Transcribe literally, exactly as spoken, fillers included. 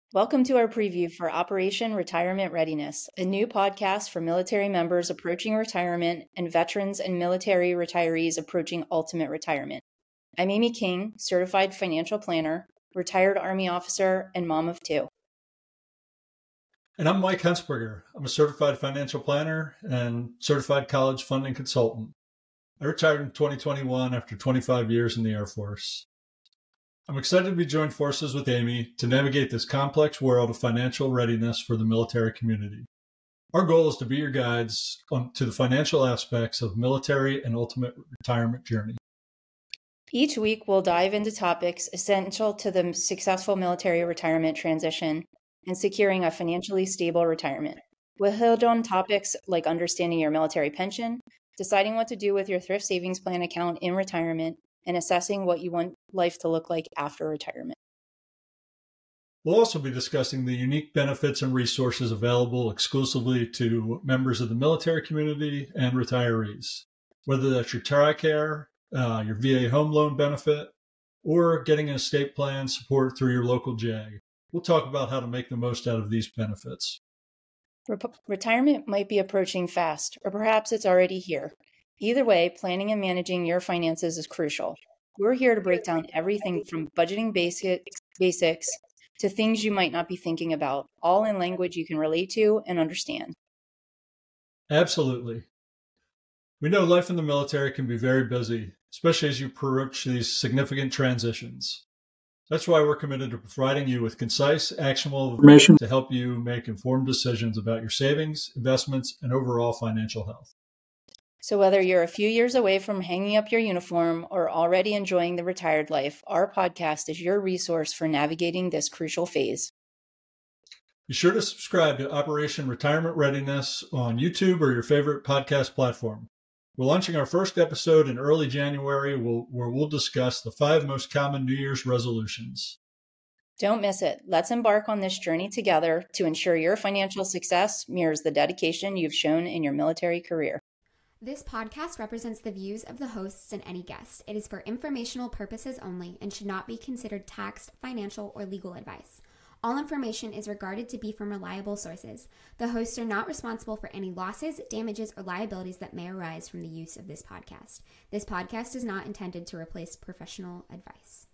Welcome to our preview for Operation Retirement Readiness, a new podcast for military members approaching retirement and veterans and military retirees approaching ultimate retirement. I'm Amy King, certified financial planner, retired Army officer, and mom of two. And I'm Mike Hensberger. I'm a certified financial planner and certified college funding consultant. I retired in twenty twenty-one after twenty-five years in the Air Force. I'm excited to be joined forces with Amy to navigate this complex world of financial readiness for the military community. Our goal is to be your guides on, to the financial aspects of military and ultimate retirement journey. Each week, we'll dive into topics essential to the successful military retirement transition and securing a financially stable retirement. We'll hit on topics like understanding your military pension, deciding what to do with your thrift savings plan account in retirement, and assessing what you want life to look like after retirement. We'll also be discussing the unique benefits and resources available exclusively to members of the military community and retirees, whether that's your TRICARE, uh, your V A home loan benefit, or getting an estate plan support through your local J A G. We'll talk about how to make the most out of these benefits. Rep- retirement might be approaching fast, or perhaps it's already here. Either way, planning and managing your finances is crucial. We're here to break down everything from budgeting basics, basics to things you might not be thinking about, all in language you can relate to and understand. Absolutely. We know life in the military can be very busy, especially as you approach these significant transitions. That's why we're committed to providing you with concise, actionable information to help you make informed decisions about your savings, investments, and overall financial health. So whether you're a few years away from hanging up your uniform or already enjoying the retired life, our podcast is your resource for navigating this crucial phase. Be sure to subscribe to Operation Retirement Readiness on YouTube or your favorite podcast platform. We're launching our first episode in early January where we'll discuss the five most common New Year's resolutions. Don't miss it. Let's embark on this journey together to ensure your financial success mirrors the dedication you've shown in your military career. This podcast represents the views of the hosts and any guest. It is for informational purposes only and should not be considered tax, financial, or legal advice. All information is regarded to be from reliable sources. The hosts are not responsible for any losses, damages, or liabilities that may arise from the use of this podcast. This podcast is not intended to replace professional advice.